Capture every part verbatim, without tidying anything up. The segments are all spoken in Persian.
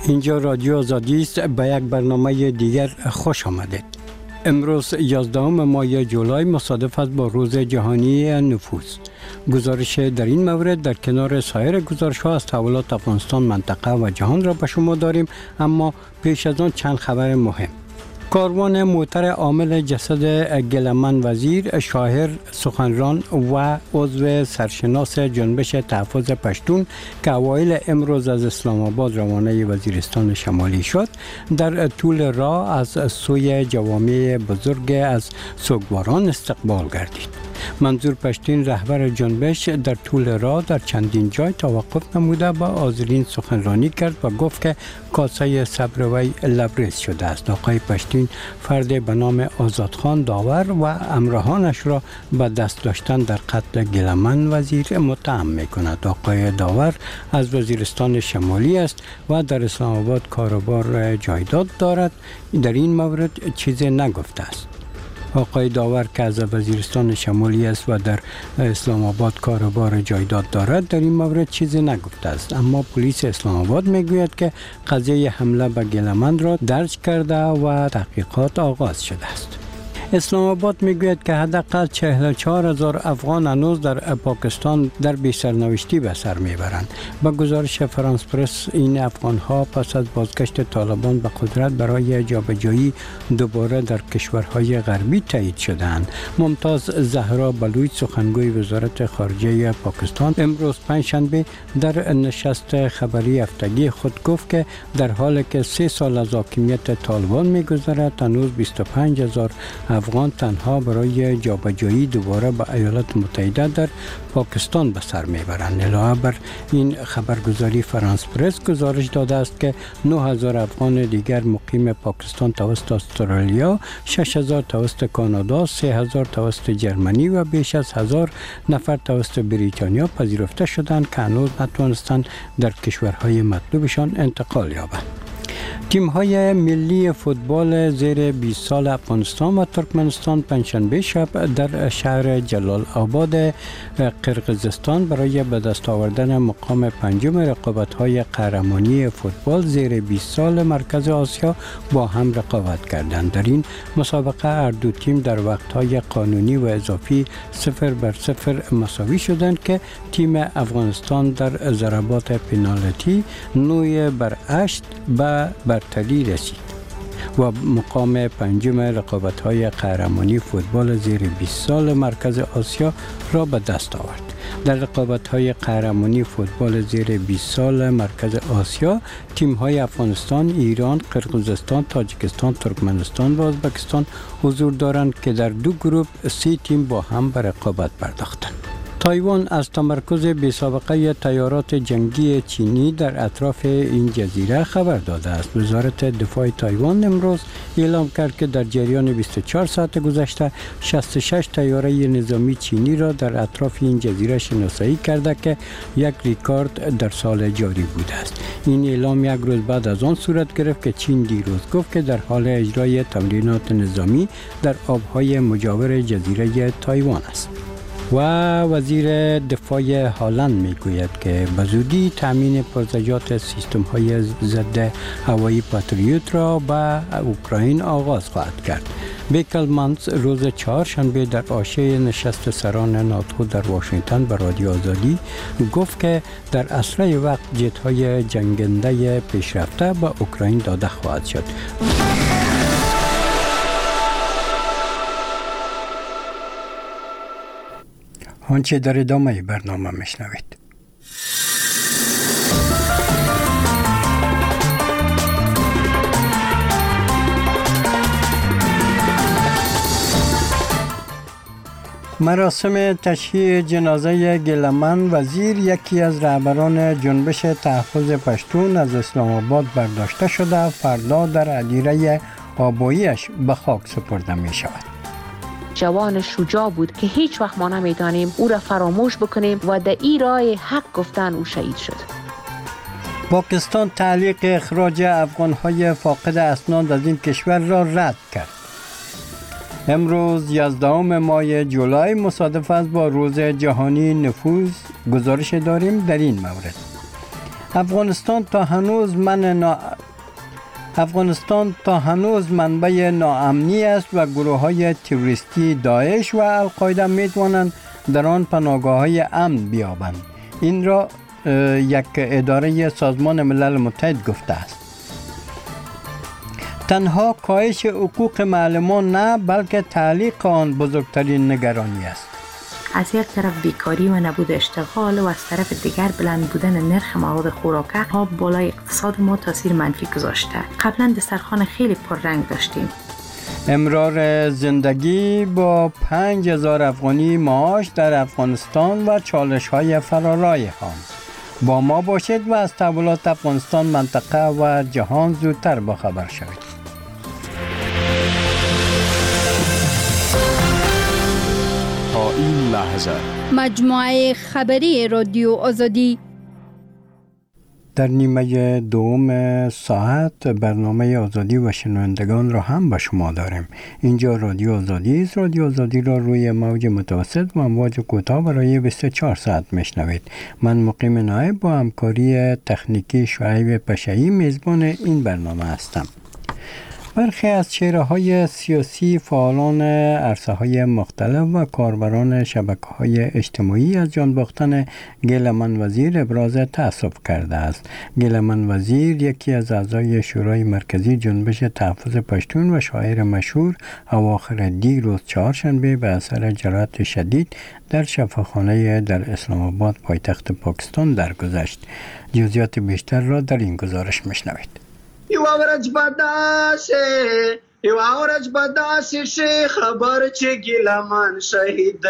اینجا رادیو آزادی است. به یک برنامه دیگر خوش آمدید. امروز یازدهم ماه جولای مصادف است با روز جهانی نفوذ. گزارش در این مورد در کنار سایر گزارش‌ها از تحولات افغانستان، منطقه و جهان را به شما داریم، اما پیش از آن چند خبر مهم. کاروان موتر عامل جسد گلمن وزیر، شاعر، سخنران و عضو سرشناس جنبش تحفظ پشتون که اوایل امروز از اسلام آباد روانه وزیرستان شمالی شد، در طول راه از سوی جوامع بزرگ از سوگواران استقبال گردید. منظور پشتین، رهبر جنبش، در طول راه در چندین جای توقف نموده با حاضرین سخنرانی کرد و گفت که کاسه صبر وی لبریز شده است. آقای پشتین فرد به نام آزادخان داور و همراهانش را به دست داشتن در قتل گلمن وزیر متهم می کند. آقای داور از وزیرستان شمالی است و در اسلام آباد کاروبار جایداد دارد. در این مورد چیزی نگفته است. آقای داور که از وزیرستان شمالی است و در اسلام آباد کاروبار جایداد دارد، در این مورد چیزی نگفته است، اما پلیس اسلام آباد میگوید که قضیه حمله به گلمن را درج کرده و تحقیقات آغاز شده است. اسلام آباد میگوید که حداقل چهل و چهار هزار افغان هنوز در پاکستان در بی سرنوشتی به سر میبرند. با گزارش فرانس پرس، این افغان ها پس از بازگشت طالبان به قدرت برای جابجایی دوباره در کشورهای غربی تایید شدند. ممتاز زهرا بلوچ، سخنگوی وزارت خارجه پاکستان، امروز پنجشنبه در نشست خبری هفتگی خود گفت که در حالی که سه سال از حاکمیت طالبان میگذرد، هنوز بیست و پنج هزار افغان تنها برای جابجایی دوباره به ایالات متحده در پاکستان به سر میبرند. علاوه بر این خبرگزاری فرانس پرس گزارش داده است که نه هزار افغان دیگر مقیم پاکستان توسط استرالیا، شش هزار توسط کانادا، سه هزار توسط جرمنی و بیش از هزار نفر توسط بریتانیا پذیرفته شدند که هنوز نتوانستند در کشورهای مطلوبشان انتقال یابند. تیم‌های ملی فوتبال زیر بیست سال افغانستان و ترکمنستان پنجشنبه شب در شهر جلال آباد قرقیزستان برای به دست آوردن مقام پنجم رقابت‌های قهرمانی فوتبال زیر بیست سال مرکز آسیا با هم رقابت کردند. در این مسابقه هر دو تیم در وقت‌های قانونی و اضافی صفر بر صفر مساوی شدند که تیم افغانستان در ضربات پنالتی نه بر هشت به برتری رسید و مقام پنجم رقابت‌های قهرمانی فوتبال زیر بیست سال مرکز آسیا را به دست آورد. در رقابت‌های قهرمانی فوتبال زیر بیست سال مرکز آسیا، تیم‌های افغانستان، ایران، قرقیزستان، تاجیکستان، ترکمنستان و ازبکستان حضور دارند که در دو گروه سه تیم با هم به رقابت پرداختند. تایوان از تمرکز بی‌سابقه طیارات جنگی چینی در اطراف این جزیره خبر داده است. وزارت دفاع تایوان امروز اعلام کرد که در جریان بیست و چهار ساعت گذشته شصت و شش طیاره نظامی چینی را در اطراف این جزیره شناسایی کرده که یک رکورد در سال جاری بوده است. این اعلام یک روز بعد از آن صورت گرفت که چین دیروز گفت که در حال اجرای تمرینات نظامی در آبهای مجاور جزیره تایوان است. و وزیر دفاع هلند میگوید که به زودی تامین پرزجات سیستم های ضد هوایی پاتریوت را به اوکراین آغاز خواهد کرد. بیکلمانس روز چهارشنبه در حاشیه نشست سران ناتو در واشنگتن به رادیو آزادی گفت که در اسرع وقت جت های جنگنده پیشرفته به اوکراین داده خواهد شد. آنچه در ادامه برنامه میشنوید. مراسم تشییع جنازه گلمن وزیر، یکی از رهبران جنبش تحفظ پشتون، از اسلام آباد برداشته شده فردا در هدیره آباییش به خاک سپرده می شود. جوان شجاع بود که هیچ وقت ما نمیدانیم او را فراموش بکنیم و در این راه حق گفتن او شهید شد. پاکستان تعلیق اخراج افغان‌های فاقد اسناد از این کشور را رد کرد. امروز یازدهم ماه جولای مصادف است با روز جهانی نفوذ. گزارش داریم در این مورد. افغانستان تا هنوز من نا... افغانستان تا هنوز منبع ناامنی است و گروه های تروریستی داعش و القاعده می توانند در آن پناهگاه‌های امن بیابند. این را یک اداره سازمان ملل متحد گفته است. تنها کاهش حقوق معلمان نه، بلکه تعلیق آن بزرگترین نگرانی است. از یک طرف بیکاری و نبود اشتغال و از طرف دیگر بلند بودن نرخ مواد خوراکه ها بالای اقتصاد ما تاثیر منفی گذاشته. قبلا دسترخوان خیلی پررنگ داشتیم. امرار زندگی با پنج هزار افغانی معاش در افغانستان و چالش های فرارای آن. با ما باشید و از تحولات افغانستان، منطقه و جهان زودتر باخبر شوید. تا این لحظه مجموعه خبری رادیو آزادی در نیمه دوم ساعت برنامه آزادی و شنوندگان را هم به شما داریم. اینجا رادیو آزادی است. رادیو آزادی را روی موج متوسط و امواج کوتاه برای بیست و چهار ساعت میشنوید. من مقیم نایب با همکاری تکنیکی شعیب پشایی میزبان این برنامه هستم. برخی از چهره‌های سیاسی، فعالان عرصه‌های مختلف و کاربران شبکه‌های اجتماعی از جان باختن گیلمان وزیر ابراز تأسف کرده است. گیلمان وزیر یکی از اعضای شورای مرکزی جنبش تحفظ پشتون و شاعر مشهور اواخر دیروز چهارشنبه به اثر جراحت شدید در شفاخانه در اسلام آباد پایتخت پاکستان درگذشت. جزئیات بیشتر را در این گزارش میشنوید. یو ورځ بداسه یو ورځ بداسه شي خبر چې ګلمان شهید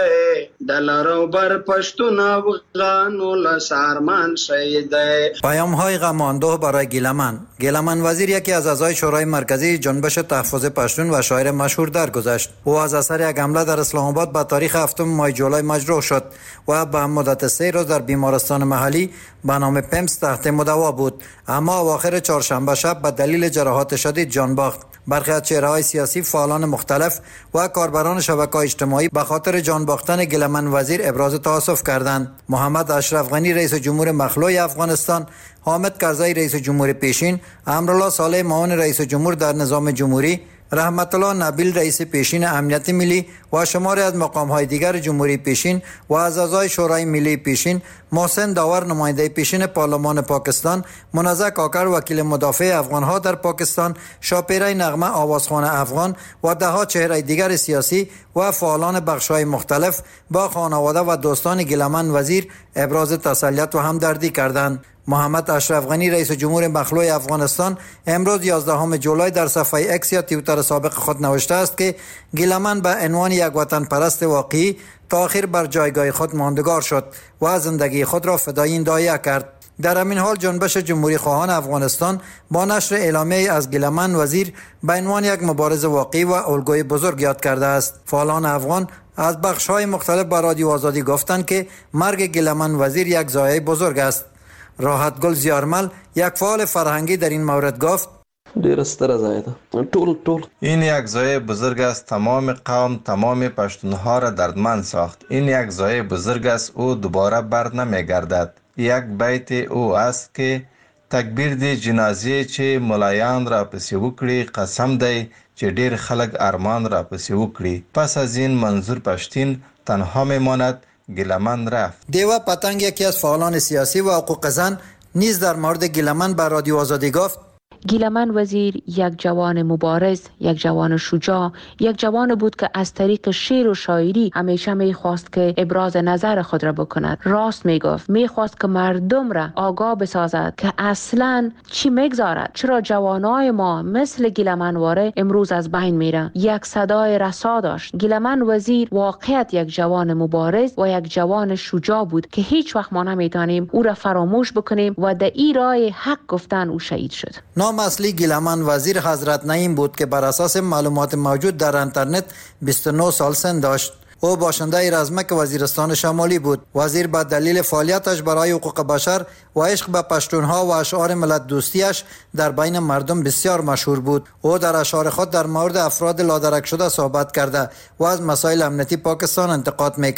دلارو بر پښتون افغانو لسارمان شهید. پیام های غماندوه برای گیلمان. گیلمان وزیر یکی از اعضای شورای مرکزی جنبش تحفظ پشتون و شاعر مشهور درگذشت. او از اثر یک حمله در اسلام آباد به تاریخ هفتم ماه جولای مجروح شد و به مدت سه روز در بیمارستان محلی به نام پمس تحت مداوا بود، اما اواخر چهارشنبه شب به دلیل جراحات شدید جان باخت. برخی از چهره‌های سیاسی، فعالان مختلف و کاربران شبکه‌های اجتماعی به خاطر جان باختن گیلمان وزیر ابراز تأسف کردند. محمد اشرف غنی رئیس جمهور مخلوع افغانستان، حامد کرزی رئیس جمهور پیشین، امرالله صالح معاون رئیس جمهور در نظام جمهوری، رحمت الله نبیل رئیس پیشین امنیت ملی و شماری از مقام‌های دیگر جمهوری پیشین و از اعضای شورای ملی پیشین، محسن داور نماینده پیشین پارلمان پاکستان، منزه کاکر وکیل مدافع افغان‌ها در پاکستان، شاپیره نغمه آوازخوان افغان و ده‌ها چهره دیگر سیاسی و فعالان بخش‌های مختلف با خانواده و دوستان گیلمان وزیر ابراز تسلیت و همدردی کردند. محمد اشرف غنی رئیس جمهور مخلوع افغانستان امروز یازدهم جولای در صفحه اکس یا توییتر سابق خود نوشته است که گیلمان به عنوان یک وطن پرست واقعی تا آخر بر جایگاه خود ماندگار شد و زندگی خود را فدای این داعیه کرد. در همین حال جنبش جمهوری خواهان افغانستان با نشر اعلامیه از گیلمان وزیر به عنوان یک مبارز واقعی و الگوی بزرگ یاد کرده است. فعالان افغان از بخش‌های مختلف به رادیو آزادی گفتند که مرگ گیلمان وزیر یک ضایعه بزرگ است. راحت گل زیارمل یک فعال فرهنگی در این مورد گفت ډیر ستره ضایعه ده. ټول ټول این یک ضایعه بزرگ است. تمام قوم، تمام پشتونها را دردمند ساخت. این یک ضایعه بزرگ است. او دوباره بر نمیگردد. یک بیت او است که تکبیر دی جنازه چې ملایان را پسې وکړي، قسم دی چې ډیر خلک ارمان را پسې وکړي. پس از این منظور پشتین تنها میماند. گیلمان رفت. دیوا پتنگ یکی از فعالان سیاسی و حقوق زن نیز در مورد گیلمان به رادیو آزادی گفت گیلمان وزیر یک جوان مبارز، یک جوان شجاع، یک جوان بود که از طریق شعر و شاعری همیشه میخواست که ابراز نظر خود را بکند. راست میگفت، میخواست که مردم را آگاه بسازد که اصلا چی میگذارد، چرا جوانای ما مثل گیلمان واره امروز از بین میره. یک صدای رسا داشت. گیلمان وزیر واقعیت یک جوان مبارز و یک جوان شجاع بود که هیچ وقت ما نمیتونیم او را فراموش بکنیم و در این راه حق گفتن او شهید شد. نام اصلی گیلمان وزیر حضرت نعیم بود که بر اساس معلومات موجود در اینترنت بیست و نه سال سن داشت. او باشنده رزمک وزیرستان شمالی بود. وزیر به دلیل فعالیتش برای حقوق بشر و عشق به پشتونها و اشعار ملت دوستیش در بین مردم بسیار مشهور بود. او در اشعار خود در مورد افراد لادرک شده صحبت کرده و از مسائل امنیتی پاکستان انتقاد میکرد.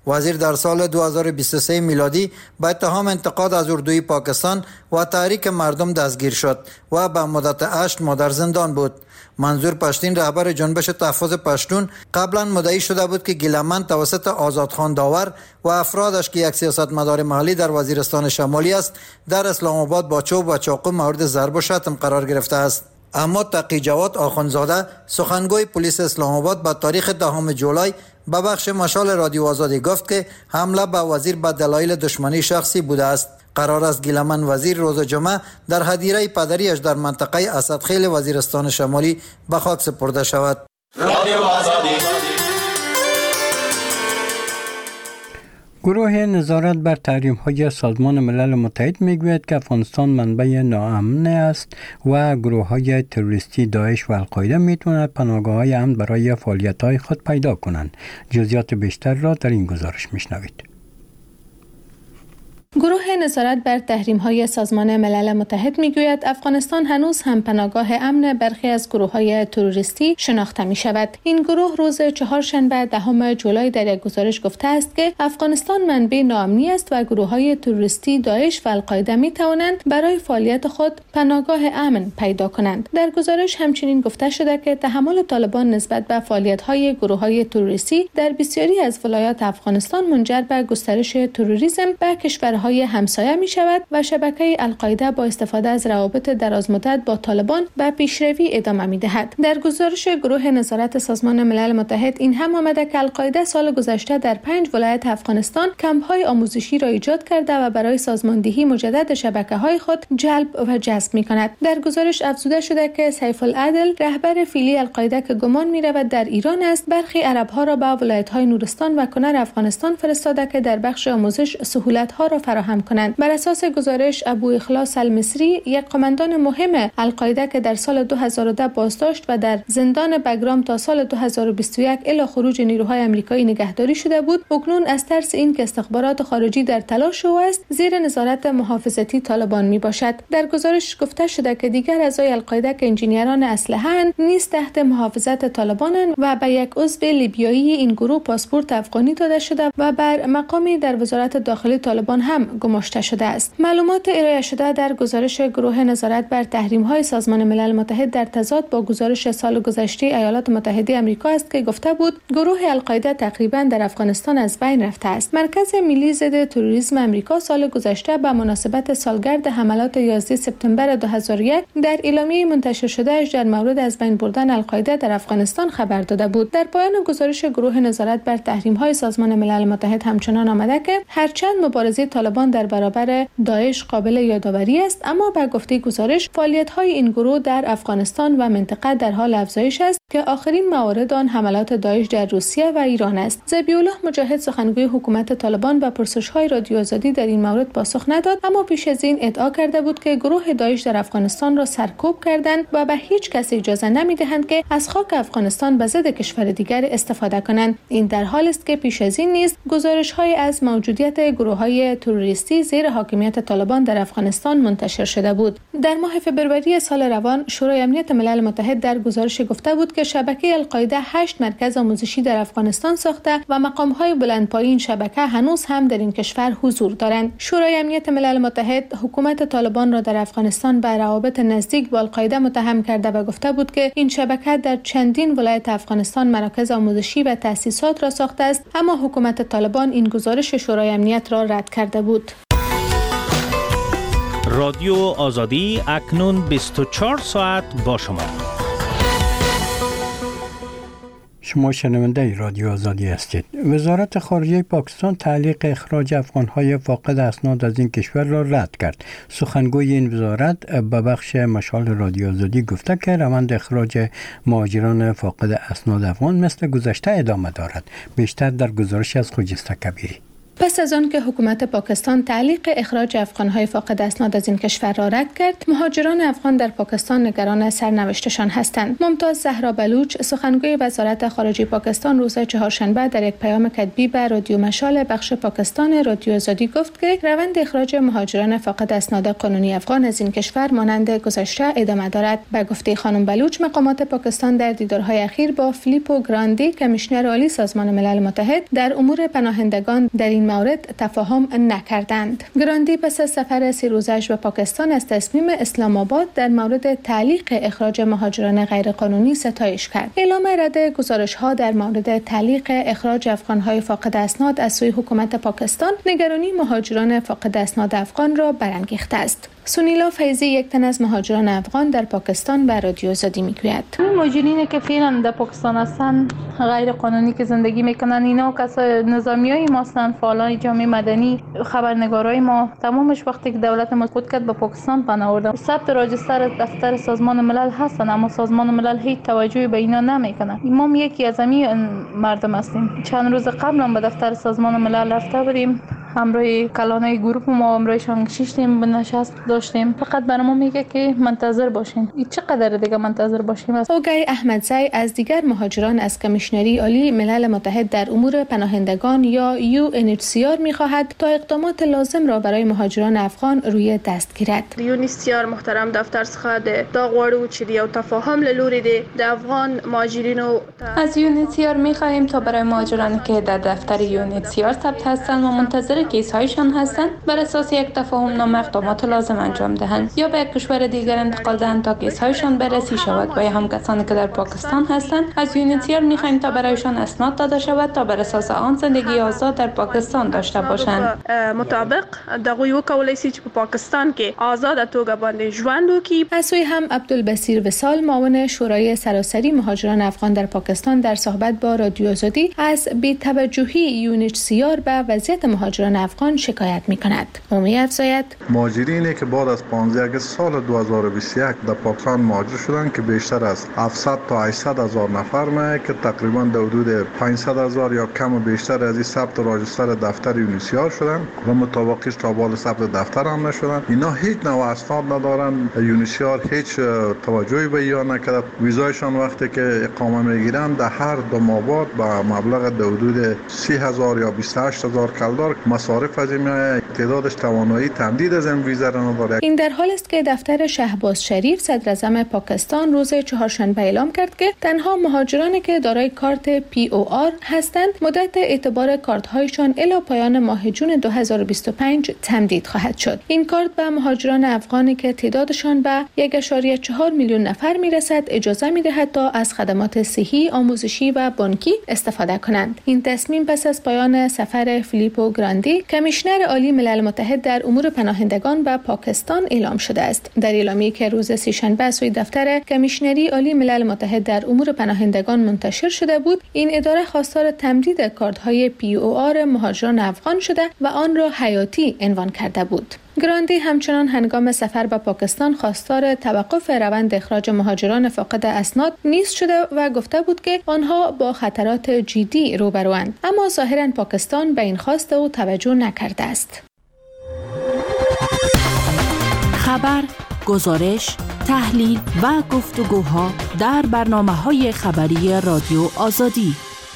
وزیر در سال دو هزار و بیست و سه میلادی به اتهام انتقاد از اردوی پاکستان و تحریک مردم دستگیر شد و به مدت هشت ماه در زندان بود. منظور پشتین رهبر جنبش تحفظ پشتون قبلا مدعی شده بود که گیلمن توسط آزادخان داور و افرادش که یک سیاستمدار محلی در وزیرستان شمالی است در اسلام آباد با چوب و چاقو مورد ضرب و شتم قرار گرفته است. اما تقی جواد آخوندزاده سخنگوی پلیس اسلام آباد به تاریخ دهم جولای به بخش مشال رادیو آزادی گفت که حمله به وزیر به دلایل دشمنی شخصی بوده است. قرار است گیلمن وزیر روز جمعه در هدیره پدریش در منطقه اسدخیل وزیرستان شمالی به خاک سپرده شود. رادیو آزادی. گروه نظارت بر تحریم‌های سازمان ملل متحد میگوید که افغانستان منبع ناامن است و گروه‌های تروریستی داعش و القاعده میتوانند پناهگاه‌های امن برای فعالیت‌های خود پیدا کنند. جزئیات بیشتر را در این گزارش میشنوید. گروه نظارت بر تحریم‌های سازمان ملل متحد میگوید افغانستان هنوز هم پناهگاه امن برخی از گروه‌های تروریستی شناخته می‌شود. این گروه روز چهارشنبه دهم جولای در یک گزارش گفته است که افغانستان منبع ناامنی است و گروه‌های تروریستی داعش و القاعده می‌توانند برای فعالیت خود پناهگاه امن پیدا کنند. در گزارش همچنین گفته شده که تحمل طالبان نسبت به فعالیت‌های گروه‌های تروریستی در بسیاری از ولایات افغانستان منجر به گسترش تروریسم به کشور های همسایه می شود و شبکه القاعده با استفاده از روابط درازمدت با طالبان به پیشروی ادامه می دهد. در گزارش گروه نظارت سازمان ملل متحد این هم آمده که القاعده سال گذشته در پنج ولایت افغانستان کمپ های آموزشی را ایجاد کرده و برای سازماندهی مجدد شبکه های خود جلب و جذب می کند. در گزارش افزوده شده که سیف العدل رهبر فیلی القاعده که گمان می رود در ایران است برخی عرب ها را به ولایت های نورستان و کنر افغانستان فرستاده که در بخش آموزش سهولت ها را فراهم کنند. بر اساس گزارش ابو اخلاص المصری یک قماندان مهم القاعده که در سال دو هزار و ده بازداشت و در زندان بگرام تا سال دو هزار و بیست و یک الی خروج نیروهای آمریکایی نگهداری شده بود، اکنون از ترس این که استخبارات خارجی در تلاش او است زیر نظارت محافظتی طالبان می باشد. در گزارش گفته شده که دیگر اعضای القاعده که انجینیران اسلحه‌اند نیز تحت محافظت طالبانند و به یک عضو لیبیایی این گروه پاسپورت افغانی داده شده و بر مقامی در وزارت داخلی طالبان هم گماشته شده است. معلومات ارائه شده در گزارش گروه نظارت بر تحریم‌های سازمان ملل متحد در تضاد با گزارش سال گذشته ایالات متحده آمریکا است که گفته بود گروه القاعده تقریبا در افغانستان از بین رفته است. مرکز ملی ضد تروریسم آمریکا سال گذشته به مناسبت سالگرد حملات یازده سپتامبر دو هزار و یک در اعلامیه منتشر شده‌اش در مورد از بین بردن القاعده در افغانستان خبر داده بود. در پایان گزارش گروه نظارت بر تحریم‌های سازمان ملل متحد همچنان آمده که هرچند مبارزه طالبان در برابر داعش قابل یادآوری است، اما به گفته گزارش فعالیت‌های این گروه در افغانستان و منطقه در حال افزایش است که آخرین موارد آن حملات داعش در روسیه و ایران است. ذبیح الله مجاهد سخنگوی حکومت طالبان به پرسش‌های رادیو آزادی در این مورد پاسخ نداد، اما پیش از این ادعا کرده بود که گروه داعش در افغانستان را سرکوب کردند و به هیچ کس اجازه نمی‌دهند که از خاک افغانستان به ضد کشور دیگر استفاده کنند. این در حالی است که پیش از این نیز گزارش‌های از موجودیت گروه‌های تروریستی زیر حاکمیت طالبان در افغانستان منتشر شده بود. در ماه فبروری سال روان شورای امنیت ملل متحد در گزارش گفته بود که شبکه القاعده هشت مرکز آموزشی در افغانستان ساخته و مقام‌های بلندپایه این شبکه هنوز هم در این کشور حضور دارند. شورای امنیت ملل متحد حکومت طالبان را در افغانستان به روابط نزدیک با القاعده متهم کرده و گفته بود که این شبکه در چندین ولایت افغانستان مراکز آموزشی و تأسیسات را ساخته است، اما حکومت طالبان این گزارش شورای امنیت را رد کرده بود. رادیو آزادی اکنون بیست و چهار ساعت با شما. شما شنونده رادیو آزادی هستید. وزارت خارجه پاکستان تعلیق اخراج افغان‌های فاقد اسناد از این کشور را رد کرد. سخنگوی این وزارت به بخش مشال رادیو آزادی گفته که روند اخراج مهاجران فاقد اسناد افغان مثل گذشته ادامه دارد. بیشتر در گزارش از خجسته کبیری. پس از آن که حکومت پاکستان تعلیق اخراج افغان‌های فاقد اسناد از این کشور را رد کرد، مهاجران افغان در پاکستان نگران سرنوشتشان هستند. ممتاز زهرا بلوچ، سخنگوی وزارت خارجه پاکستان، روز چهارشنبه در یک پیام کتبی به رادیو مشال بخش پاکستان رادیو آزادی گفت که روند اخراج مهاجران فاقد اسناد قانونی افغان از این کشور مانند گذشته ادامه دارد. به گفته خانم بلوچ، مقامات پاکستان در دیدارهای اخیر با فیلیپو گراندی، کمیشنر عالی سازمان ملل متحد، در امور پناهندگان در این مورد تفاهم نکردند. گراندی پس از سفر سه روزش به پاکستان از تصمیم اسلام آباد در مورد تعلیق اخراج مهاجران غیرقانونی ستایش کرد. اعلام رد گزارش‌ها در مورد تعلیق اخراج افغان‌های فاقد اسناد از سوی حکومت پاکستان نگرانی مهاجران فاقد اسناد افغان را برانگیخته است. سونیلا فیضی، یک تن از مهاجران افغان در پاکستان، به رادیو آزادی میگوید مهاجرینی که فعلا در پاکستان هستن، غیر قانونی که زندگی میکنن، اینا کسای نظامیای ما هستن، فعالان جامعه مدنی، خبرنگارای ما، تمامش وقتی که دولت ما خود کرد به پاکستان پناه آوردن. ثبت راجستر دفتر سازمان ملل هستن، اما سازمان ملل هیچ توجهی به اینا نمیکنه. ما یکی از همین مردم هستیم. چند روز قبل هم به دفتر سازمان ملل رفته بودیم، همراه کلانای گروه ما همراهشان شیشتیم، به نشست داشتیم. فقط برای ما میگه که منتظر باشین. این چقدر دیگه منتظر باشیم؟ اوگای احمدزی از دیگر مهاجران از کمیشنری عالی ملل متحد در امور پناهندگان یا یو ان اچ سی آر میخواهد تا اقدامات لازم را برای مهاجران افغان روی دست گیرد. یو ان اچ سی آر محترم دفتر څخه دا غواړو چې یو تفاهم له لوري د افغان مهاجرینو از یو ان اچ سی آر میخواهیم تا برای مهاجرانی که در دفتر یو ان اچ سی آر ثبت هستند و منتظر کیس‌هایشان هستند بر اساس یک تفاهم نامه اقدامات لازم انجام دهند یا به یک کشور دیگر انتقال دهند تا کیس‌هایشان بررسی شود. و یا هم کسانی که در پاکستان هستند از یو ان اچ سی آر می‌خواهیم تا برایشان اسناد داده شود تا بر اساس آن زندگی آزاد در پاکستان داشته باشند. مطابق دغه وکولای شي چې په پاکستان کې آزاد توګه باندې ژوند وکړي. از سوی هم عبدالبصیر وصال، معاون شورای سراسری مهاجران افغان در پاکستان، در صحبت با رادیو آزادی از بی‌توجهی یو ان اچ سی آر به وضعیت مهاجران افغان شکایت می‌کند. او می‌افزاید مهاجرینی که بعد از پانزده آگوست سال دو هزار و بیست و یک در پاکستان مهاجر شدند که بیشتر از هفتصد تا هشتصد هزار نفر می که تقریبا در حدود پانصد هزار یا کم و بیشتر از این ثبت راجستر دفتر یو ان اچ سی آر شدند و مطابقش تا بال ثبت دفتر هم نشدند. اینا هیچ نوع اسناد ندارند. یو ان اچ سی آر هیچ توجهی به اینا نکرد. ویزایشان وقتی که اقامه میگیرند در هر دو ماه بعد با مبلغ در حدود سی هزار یا بیست و هشت هزار کلدار مصارف از این تعدادش توانایی تمدید از این ویزا را نداره. این در حالی است که دفتر شهباز شریف صدر اعظم پاکستان روز چهارشنبه اعلام کرد که تنها مهاجرانی که دارای کارت پی او آر هستند مدت اعتبار کارت‌هایشان الی پایان ماه جون دو هزار و بیست و پنج تمدید خواهد شد. این کارت به مهاجران افغانی که تعدادشان به یک ممیز چهار میلیون نفر میرسد اجازه می‌دهد تا از خدمات صحی، آموزشی و بانکی استفاده کنند. این تصمیم پس از پایان سفر فیلیپو گراندی، کمیشنر عالی ملل متحد در امور پناهندگان به پاکستان اعلام شده است. در اعلامیه‌ای که روز سه‌شنبه سوی دفتر کمیشنری عالی ملل متحد در امور پناهندگان منتشر شده بود، این اداره خواستار تمدید کارت‌های پی او آر مهاجران افغان شده و آن را حیاتی عنوان کرده بود. گراندی همچنان هنگام سفر به پاکستان خواستار توقف روند اخراج مهاجران فاقد اسناد نیست شده و گفته بود که آنها با خطرات جدی روبروند، اما ظاهراً پاکستان به این خواست او توجه نکرده است. خبر، گزارش، تحلیل و گفتگوها در برنامه‌های خبری رادیو آزادی.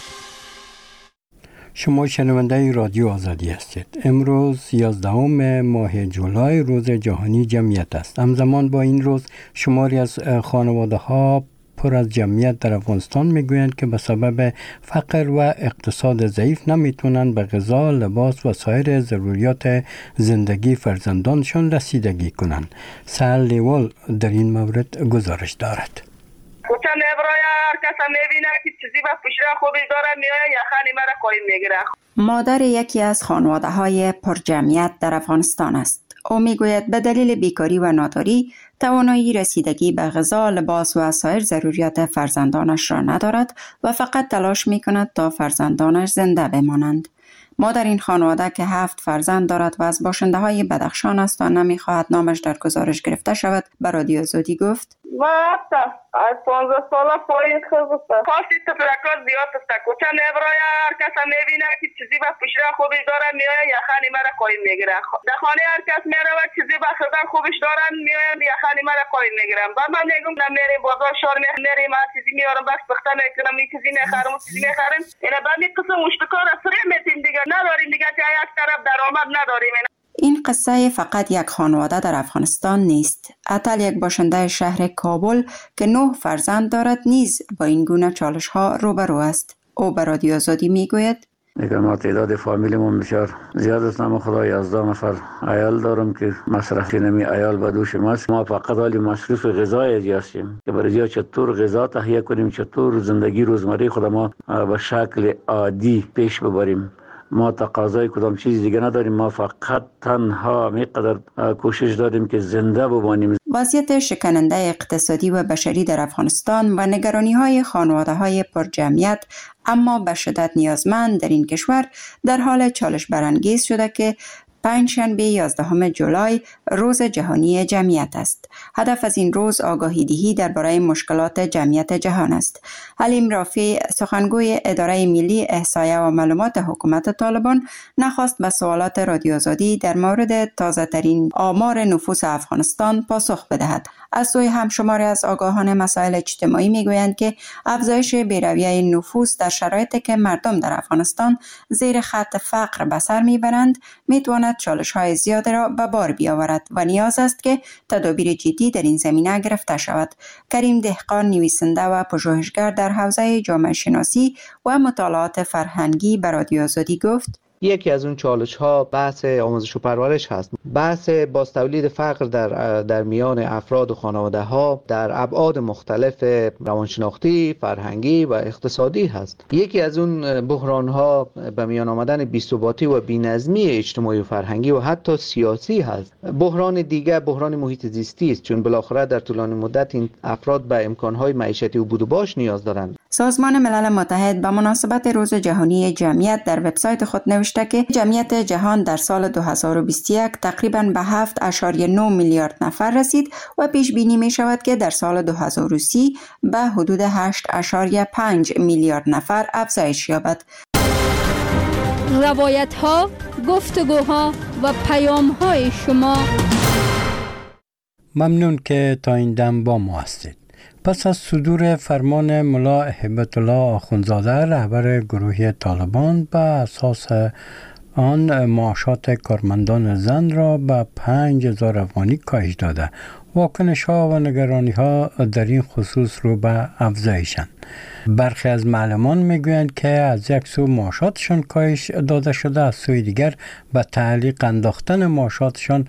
شما شنونده رادیو آزادی هستید. امروز یازدهم ماه جولای روز جهانی جمعیت است. همزمان با این روز شماری از خانواده ها پر از جمعیت در افغانستان میگویند که به سبب فقر و اقتصاد ضعیف نمیتونن به غذا، لباس و سایر ضروریات زندگی فرزندانشان رسیدگی کنند. سهل لیوال در این مورد گزارش دارد. کوچه میبره هر کس میبینه که چیزی و پشره خوبی داره میایه یخنی مرا قایم میگیره. مادر یکی از خانواده های پر جمعیت در افغانستان است. او میگوید به دلیل بیکاری و ناداری توانایی رسیدگی به غذا، لباس و سایر ضروریات فرزندانش را ندارد و فقط تلاش میکند تا فرزندانش زنده بمانند. مادر این خانواده که هفت فرزند دارد و از باشنده های بدخشان است و نمیخواهد نامش در گزارش گرفته شود، به رادیو آزادی گفت: وقتا از پانزده ساله پایین خود است. خاصی تفرقات زیاد است. کوچه میبرای هر کس میبینه که چیزی به پشت خوبش داره میآید یخنی مرا قایم میگیره. در خانه هر کس میره و چیزی به خدا خوبش دارن میآید یخنی مرا قایم میگیرم. بعد من میگم نمیریم بازار شهر میریم هر چیزی میارم بس بخته میکنم این چیزی میخرم اون چیزی میخرم. اینا بعد این قسم مشتکار سری میتیم دیگه نداریم دیگه که یک طرف درآمد نداریم. این قصه فقط یک خانواده در افغانستان نیست. اتل یک باشنده شهر کابل که نه فرزند دارد نیز با این گونه چالش ها روبرو است. او به رادیو آزادی می گوید میگم ما تعداد فامیلمون بسیار زیاد است. نام خدا یازده نفر عیال دارم که مصرفی نمی عیال به دوش ماست. ما فقط حالی مصروف غذای هستیم که برای چطور غذا تهیه کنیم، چطور زندگی روزمره خود ما به شکل عادی پیش ببریم. ما تقاضای کدام چیز دیگه نداریم. ما فقط تنها میقدر کوشش داریم که زنده بمانیم. وضعیت شکننده اقتصادی و بشری در افغانستان و نگرانی های خانواده های پرجمعیت اما به شدت نیازمند در این کشور در حال چالش برانگیز شده که پنجشنبه یازدهم جولای روز جهانی جمعیت است. هدف از این روز آگاهی دهی درباره مشکلات جمعیت جهان است. حلیم رافی سخنگوی اداره ملی احصایه و معلومات حکومت طالبان نخواست به سوالات رادیو آزادی در مورد تازه ترین آمار نفوس افغانستان پاسخ بدهد. از سوی همشماری از آگاهان مسائل اجتماعی میگویند که افزایش بی‌رویه نفوس در شرایطی که مردم در افغانستان زیر خط فقر به سر میبرند میتواند چالش‌های زیاد را به بار بیاورد و نیاز است که تدابیر جدی در این زمینه گرفته شود. کریم دهقان نویسنده و پژوهشگر در حوزه جامعه شناسی و مطالعات فرهنگی به رادیو آزادی گفت یکی از اون چالش ها بحث آموزش و پرورش هست. بحث باز تولید فقر در در میان افراد و خانواده ها در ابعاد مختلف روانشناختی، فرهنگی و اقتصادی هست. یکی از اون بحران ها به میان آمدن بی‌ثباتی و بی‌نظمی اجتماعی و فرهنگی و حتی سیاسی هست. بحران دیگر بحران محیط زیستی است، چون بالاخره در طولانی مدت این افراد به امکانهای معیشتی و بود و باش نیاز دارند. سازمان ملل متحد به مناسبت روز جهانی جمعیت در وبسایت خود نوشته که جمعیت جهان در سال دو هزار و بیست و یک تقریباً به هفت اشاریه نه میلیارد نفر رسید و پیش بینی می شود که در سال دو هزار و سی به حدود هشت اشاریه پنج میلیارد نفر افزایش یابد. روایت ها، گفتگوها و پیام های شما. ممنون که تا این دم با ما هستید. پس از صدور فرمان ملا هیبت الله آخوندزاده رهبر گروهی طالبان به اساس آن معاشات کارمندان زن را به پنج هزار افغانی کاهش داده، واکنش ها و نگرانی ها در این خصوص رو به افزایشند. برخی از معلمان میگویند که از یک سو معاشاتشان کاهش داده شده، از سوی دیگر به تعلیق انداختن معاشاتشان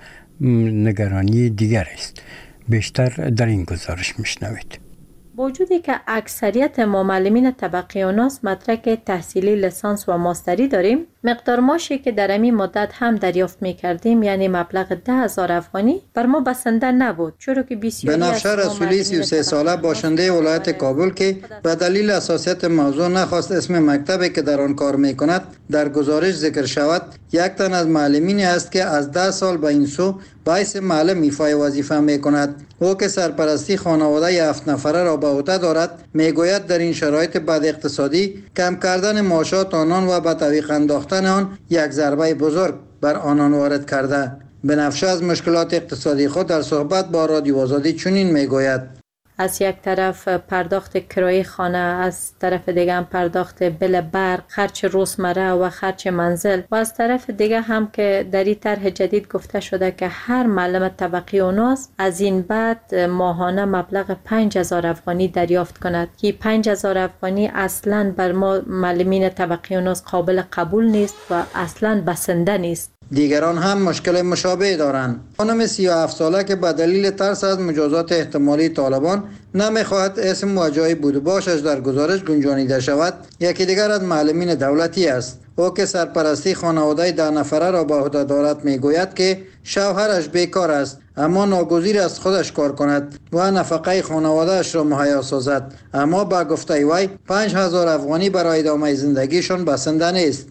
نگرانی دیگر است. بیشتر در این گزارش میشنوید. با وجودی که اکثریت ما معلمین طبقه اوناس مدرک تحصیلی لیسانس و ماستری داریم، مقدار معاشی که در این مدت هم دریافت می‌کردیم یعنی مبلغ ده هزار افغانی بر ما بسنده نبود، چرا که بسیاری از بنفشه رسولی سی و سه ساله باشنده ولایت کابل که به دلیل حساسیت موضوع نخواست اسم مکتبی که در آن کار می‌کند در گزارش ذکر شود، یک تن از معلمینی است که از ده سال به این سو باعث معلم ایفای وظیفه می‌کند. او که سرپرستی خانواده هفت نفره را به عهده دارد، میگوید در این شرایط بد اقتصادی کم کردن معاشات آنان و به تعویق انداختن آن یک ضربه بزرگ بر آنان وارد کرده. بنفشه از مشکلات اقتصادی خود در صحبت با رادیو آزادی چنین میگوید: از یک طرف پرداخت کرایه خانه، از طرف دیگه هم پرداخت بل برق، خرچ روزمره و خرچ منزل، و از طرف دیگه هم که در این طرح جدید گفته شده که هر معلم طبقه اوناس از این بعد ماهانه مبلغ پنج هزار افغانی دریافت کند که پنج هزار افغانی اصلاً بر ما معلمین طبقه اوناس قابل قبول نیست و اصلاً بسنده نیست. دیگران هم مشکل مشابه دارند. خانم سی و هفت ساله که به دلیل ترس از مجازات احتمالی طالبان نمیخواهد اسم و جای بود و باشش در گزارش گنجانیده شود، یکی دیگر از معلمین دولتی است. او که سرپرستی خانواده ده نفره را به عهده دارد میگوید که شوهرش بیکار است اما ناگزیر است خودش کار کند و نفقه خانوادهش را مهیا سازد، اما با گفته وی پنج هزار افغانی برای ادامه زندگیشان بسنده نیست.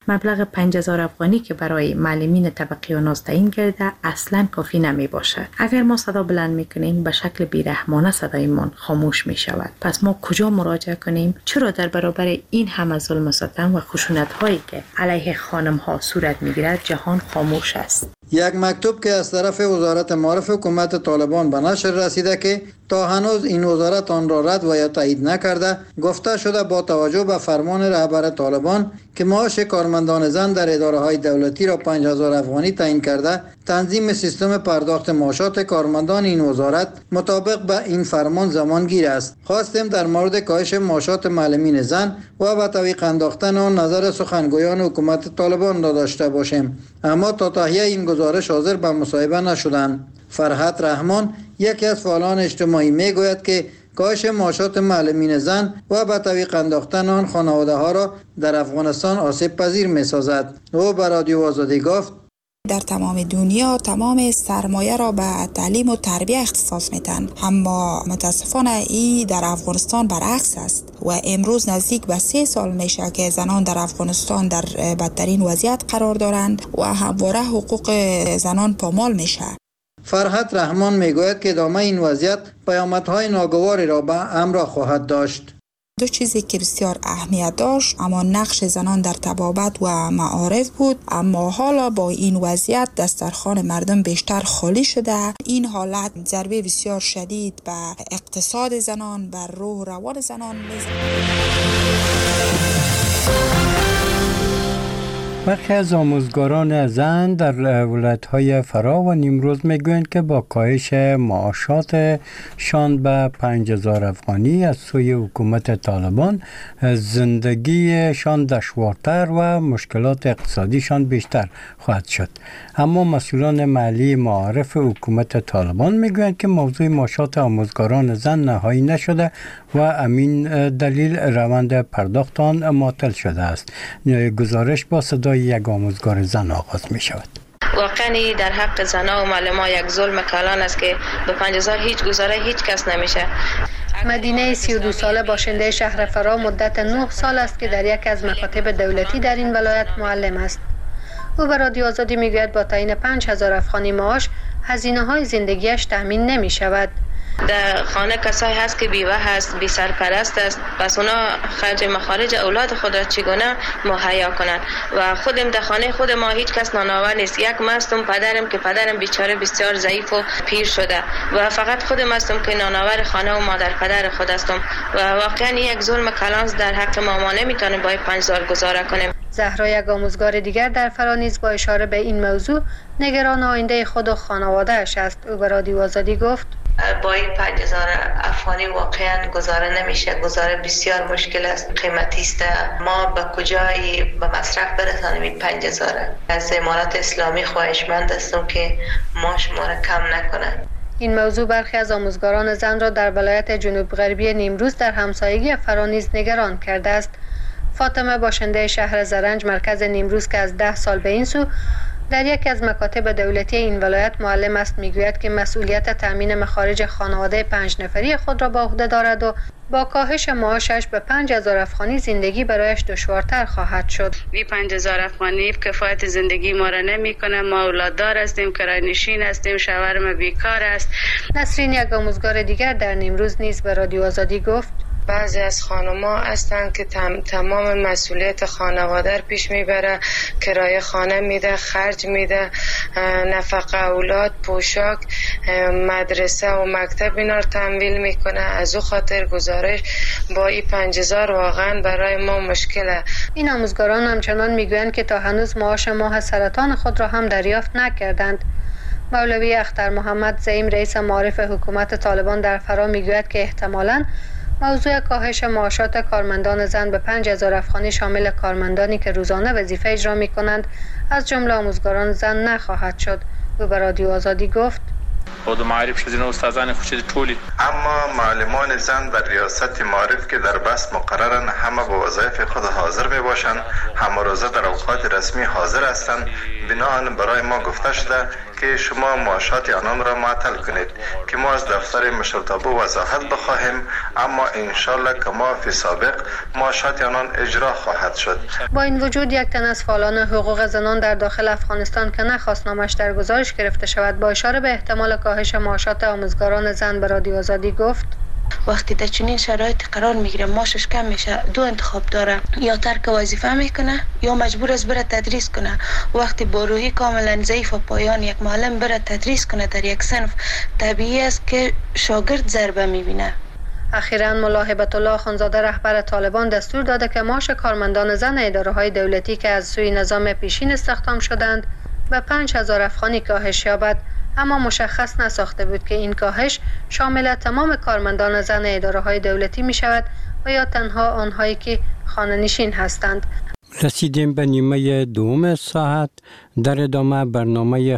مبلغ پنج هزار افغانی که برای معلمین طبقه و ناز تعیین کرده اصلا کافی نمی باشد. اگر ما صدا بلند میکنیم به شکل بیرحمانه صدایمان خاموش می شود. پس ما کجا مراجعه کنیم؟ چرا در برابر این همه ظلم و ستم و خشونت هایی که علیه خانم ها صورت می گیرد جهان خاموش است؟ یک مکتوب که از طرف وزارت معارف حکومت طالبان به نشر رسیده که تا هنوز این وزارت آن را رد و یا تایید نکرده، گفته شده با توجه به فرمان رهبر طالبان که معاش کارمندان زن در اداره های دولتی را پنج هزار افغانی تعیین کرده، تنظیم سیستم پرداخت معاشات کارمندان این وزارت مطابق به این فرمان زمانگیر است. خواستیم در مورد کاهش معاشات معلمین زن و به تعویق انداختن آن نظر سخنگویان حکومت طالبان را داشته باشیم، اما تا تهیه این گزارش حاضر به مصاحبه نشدند. فرحت رحمان یکی از فعالان اجتماعی میگوید که کاهش معاشات معلمین زن و به تعویق انداختن آن خانواده ها را در افغانستان آسیب پذیر می سازد. او به رادیو آزادی گفت در تمام دنیا تمام سرمایه را به تعلیم و تربیه اختصاص میدن، اما متاسفانه این در افغانستان برعکس است و امروز نزدیک به سه سال میشه که زنان در افغانستان در بدترین وضعیت قرار دارند و همواره حقوق زنان پامال میشه. فرحت رحمان میگوید که ادامه این وضعیت پیامدهای ناگواری را به همراه خواهد داشت. دو چیزی که بسیار اهمیت داشت اما نقش زنان در طبابت و معارف بود، اما حالا با این وضعیت دسترخوان مردم بیشتر خالی شده. این حالت ضربه بسیار شدید به اقتصاد زنان، بر روح و روان زنان میزنه. برخی از آموزگاران زن در ولایت‌های فرا و نیمروز میگویند که با کاهش معاشاتشان به پنج هزار افغانی از سوی حکومت طالبان زندگیشان دشوارتر و مشکلات اقتصادیشان بیشتر خواهد شد. اما مسئولان محلی معارف حکومت طالبان میگویند که موضوع معاشات آموزگاران زن نهایی نشده و امین دلیل روند پرداخت آن معطل شده است. گزارش با صدای یک آموزگار زن آغاز می شود. واقعا در حق زنها و معلمان یک ظلم کلان است که به پنج هزار هیچ گزاره هیچ کس نمیشه. مدینه سی و دو ساله باشنده شهر فرا مدت نه سال است که در یک از مکاتب دولتی در این ولایت معلم است. او به رادیو آزادی میگوید با تعیین پنج هزار افغانی معاش هزینه های زندگیش تامین نمی شود. در خانه کسایی هست که بیوه هست، بی سرپرست است، پس اونا خرج مخارج اولاد خود را چگونه مهیا کنند و خودم در خانه خود ما هیچ کس نانآور نیست. یک مستم پدرم که پدرم بیچاره بسیار ضعیف و پیر شده و فقط خودم هستم که نانآور خانه و مادر پدر خود هستم و واقعا یک ظلم کلان در حق ما. ما نمیتونیم با پنج هزار گزاره کنیم. زهرا یک آموزگار دیگر در فرا نیز با اشاره به این موضوع نگران آینده خود و خانواده‌اش است. او به رادیو آزادی گفت با این پنج هزار افغانی واقعا گزاره نمیشه. گزاره بسیار مشکل است، قیمتی است. ما به کجایی به مصرف برسانیم این پنج هزار؟ از امارات اسلامی خواهشمند هستم که ما شما را کم نکنند. این موضوع برخی از آموزگاران زن را در ولایت جنوب غربی نیمروز در همسایگی فرا نیز نگران کرده است. فاطمه باشنده شهر زرنج مرکز نیمروز که از ده سال به این سو در یکی از مکاتب دولتی این ولایت معلم است میگوید که مسئولیت تامین مخارج خانواده پنج نفری خود را به عهده دارد و با کاهش معاشش به پنج هزار افغانی زندگی برایش دشوارتر خواهد شد. این پنج هزار افغانی کفایت زندگی ما را نمیکنه. ما اولاددار هستیم، کرایه نشین هستیم، شوهرم بیکار است. نسرین یک آموزگار دیگر در نیمروز نیز به رادیو آزادی گفت بعضی از خانم‌ها هستند که تم تمام مسئولیت خانواده پیش میبره، کرایه خانه میده، خرج میده، نفقه اولاد، پوشاک، مدرسه و مکتب اینا رو تمویل میکنه. از او خاطر گزارش با این پنج هزار واقعا برای ما مشکله. این آموزگاران همچنان میگویند که تا هنوز معاش ماه سرطان خود را هم دریافت نکردند. مولوی اختر محمد زعیم رئیس معارف حکومت طالبان در فرا میگوید که احتمالاً موضوع کاهش معاشات کارمندان زن به پنج هزار افغانی شامل کارمندانی که روزانه وظیفه اجرا می کنند از جمله آموزگاران زن نخواهد شد. او به رادیو آزادی گفت بود معرف شدین استادان خوشی طولی. اما معلمان زن در ریاست معارف که در بس مقررن همه به وظایف خود حاضر می باشند، همه روزه در اوقات رسمی حاضر هستند. بناهن برای ما گفته شده که شما معاشات آنان را معطل کنید که ما از دفتر مشرتابه وضاحت بخواهیم، اما انشالله که ما فی سابق معاشات آنان اجرا خواهد شد. با این وجود یک تن از فعالان حقوق زنان در داخل افغانستان که نخواست نامش در گزارش گرفته شود با اشاره به احتمال کاهش معاشات آموزگاران زن به رادیو آزادی گفت: وقتی در چنین شرایط قرار میگیره معاشش کم میشه، دو انتخاب داره، یا ترک وظیفه میکنه یا مجبور است بره تدریس کنه. وقتی با روحی کاملا ضعیف و پایان یک معلم بره تدریس کنه در یک صنف، طبیعی است که شاگرد ضربه میبینه. اخیراً ملا هبت الله خانزاده رهبر طالبان دستور داده که معاش کارمندان زن اداره‌های دولتی که از سوی نظام پیشین استخدام شدند به پنج هزار افغانی کاهش یابد، اما مشخص نساخته بود که این کاهش شامل تمام کارمندان زن اداره‌های دولتی می شود و یا تنها آنهایی که خانه نشین هستند. رسیدیم به نیمه دوم ساعت. در ادامه برنامه